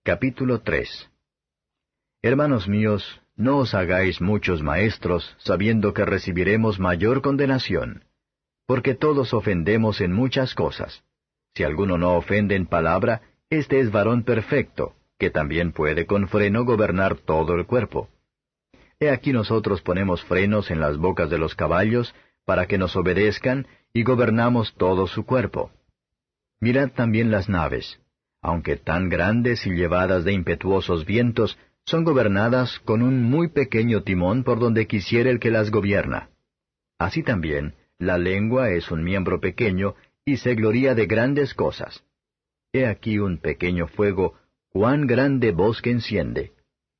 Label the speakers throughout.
Speaker 1: Capítulo 3. Hermanos míos, no os hagáis muchos maestros, sabiendo que recibiremos mayor condenación. Porque todos ofendemos en muchas cosas. Si alguno no ofende en palabra, este es varón perfecto, que también puede con freno gobernar todo el cuerpo. He aquí nosotros ponemos frenos en las bocas de los caballos, para que nos obedezcan, y gobernamos todo su cuerpo. Mirad también las naves. Aunque tan grandes y llevadas de impetuosos vientos, son gobernadas con un muy pequeño timón por donde quisiera el que las gobierna. Así también, la lengua es un miembro pequeño, y se gloría de grandes cosas. He aquí un pequeño fuego, cuán grande bosque enciende.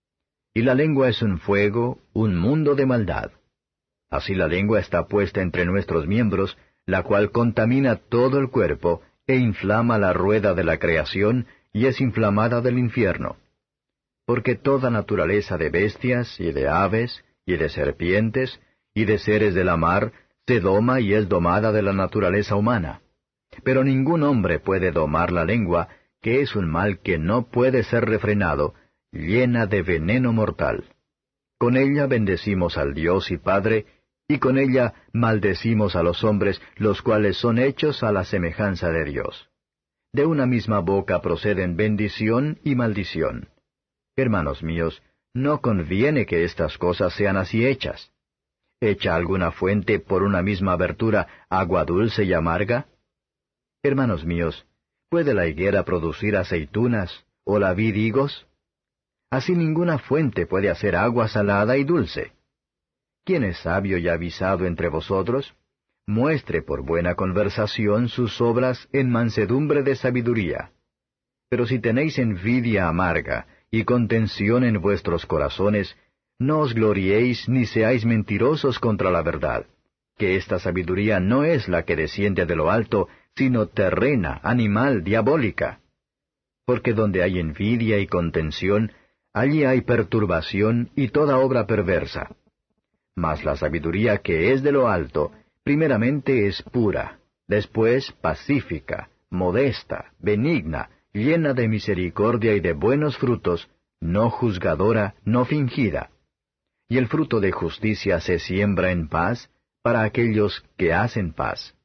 Speaker 1: Y la lengua es un fuego, un mundo de maldad. Así la lengua está puesta entre nuestros miembros, la cual contamina todo el cuerpo, e inflama la rueda de la creación, y es inflamada del infierno. Porque toda naturaleza de bestias, y de aves, y de serpientes, y de seres de la mar, se doma y es domada de la naturaleza humana. Pero ningún hombre puede domar la lengua, que es un mal que no puede ser refrenado, llena de veneno mortal. Con ella bendecimos al Dios y Padre, y con ella maldecimos a los hombres, los cuales son hechos a la semejanza de Dios. De una misma boca proceden bendición y maldición. Hermanos míos, no conviene que estas cosas sean así hechas. ¿Echa alguna fuente por una misma abertura agua dulce y amarga? Hermanos míos, ¿puede la higuera producir aceitunas, o la vid higos? Así ninguna fuente puede hacer agua salada y dulce. ¿Quién es sabio y avisado entre vosotros? Muestre por buena conversación sus obras en mansedumbre de sabiduría. Pero si tenéis envidia amarga y contención en vuestros corazones, no os gloriéis ni seáis mentirosos contra la verdad, que esta sabiduría no es la que desciende de lo alto, sino terrena, animal, diabólica. Porque donde hay envidia y contención, allí hay perturbación y toda obra perversa. Mas la sabiduría que es de lo alto, primeramente es pura, después pacífica, modesta, benigna, llena de misericordia y de buenos frutos, no juzgadora, no fingida. Y el fruto de justicia se siembra en paz para aquellos que hacen paz.